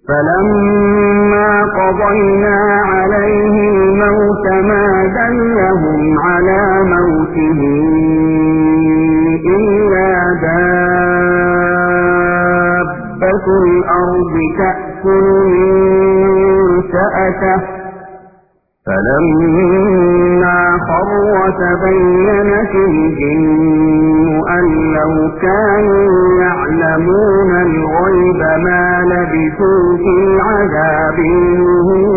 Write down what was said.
فلما قضينا عليه الموت ما دلهم على موته إلا دابة الأرض تأكل من سأته فلما خر تبينت الجن أن لو كانوا يعلمون الغيب ما لبثوا في العذاب المهين.